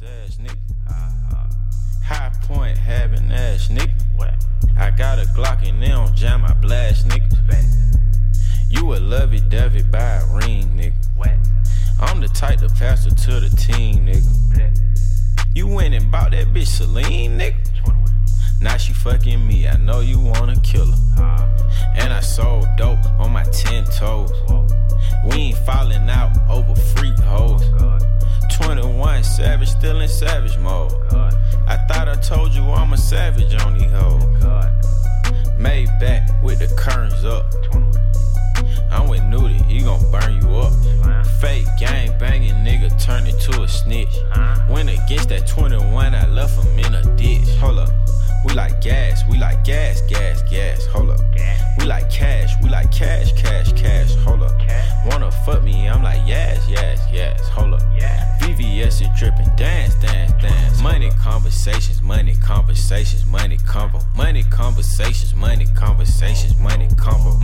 ass nigga. High point having ass nigga. I got a Glock and they don't jam, I blast nigga. You a lovey-dovey by a ring nigga. I'm the type to pass her to the team nigga. You went and bought that bitch Celine nigga. Now she fucking me, I know you wanna kill her. And I sold dope on my 10 toes. We ain't falling out over freak hoes. 21 savage, still in savage mode. I thought I told you I'm a savage on these hoes. Made back with the curtains up. I'm with Nudie, he gon' burn you up. Fake gang banging nigga turned into a snitch. Went against that 21, I left him in a ditch. Hold up, we like gas, gas. Hold up, we like cash, cash. Hold up, wanna fuck me, I'm like yes. Hold up, VVS is dripping, dance. Money conversations, money convo. Money conversations, money convo. Money conversations, money convo.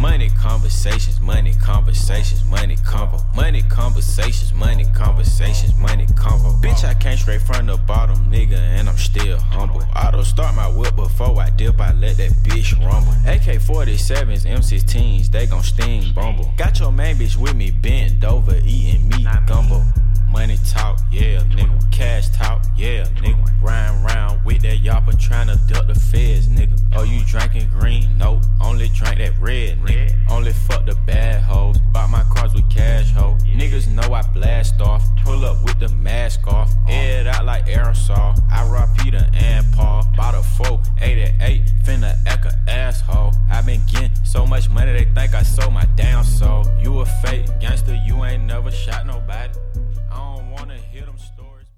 Bitch, I came straight from the bottom, nigga, and I'm still humble. Auto start my whip before I dip, I let that bitch rumble. AK-47s, M16s, they gon' sting bumble. Got your main bitch with me, bent over, eating meat gumbo. Money talk, yeah, nigga. Cash talk, yeah, nigga. Riding round with that yapper tryna duck the feds, nigga. Oh, you drinking green? Nope, only drink that red, nigga. Only fuck the bad hoes. Bought my cars with cash, ho. Niggas know I blast off. Pull up with the mask off. Air it out like aerosol. I rock Peter and Paul. Bought a 488, finna act a asshole. I been getting so much money they think I sold my damn soul. You a fake gangster, you ain't never shot nobody. I don't wanna hear them stories.